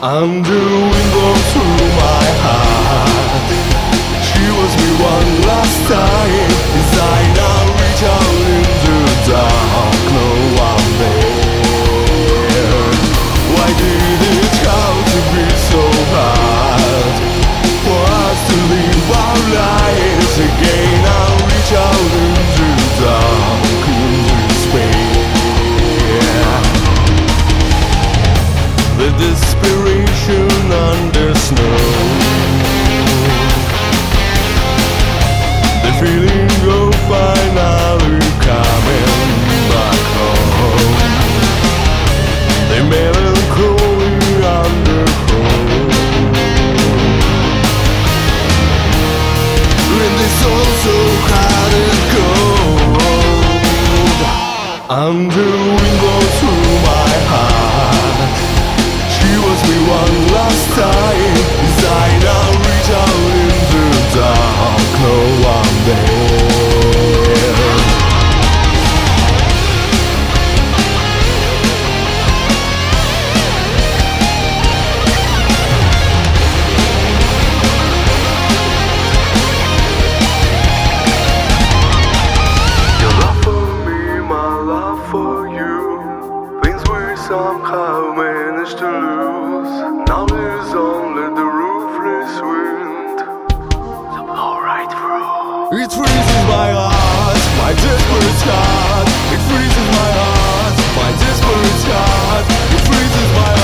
Under window through my heart. She was me one last time. As I now reach out in the dark, no one there. Why did it have to be so hard for us to live our lives again? I'll reach out in the dark, in despair. The desperation under snow, the feeling of finally coming back home, the melancholy undergrowth, and the soul so hard and cold. Under window through my heart. She was me one last time. As I now reach out in the dark, no one there. Your love for me, my love for you, things we somehow managed to lose. Now there's only the ruthless wind to blow right through. It freezes my heart, my desperate heart. It freezes my heart, my desperate heart. It freezes my heart.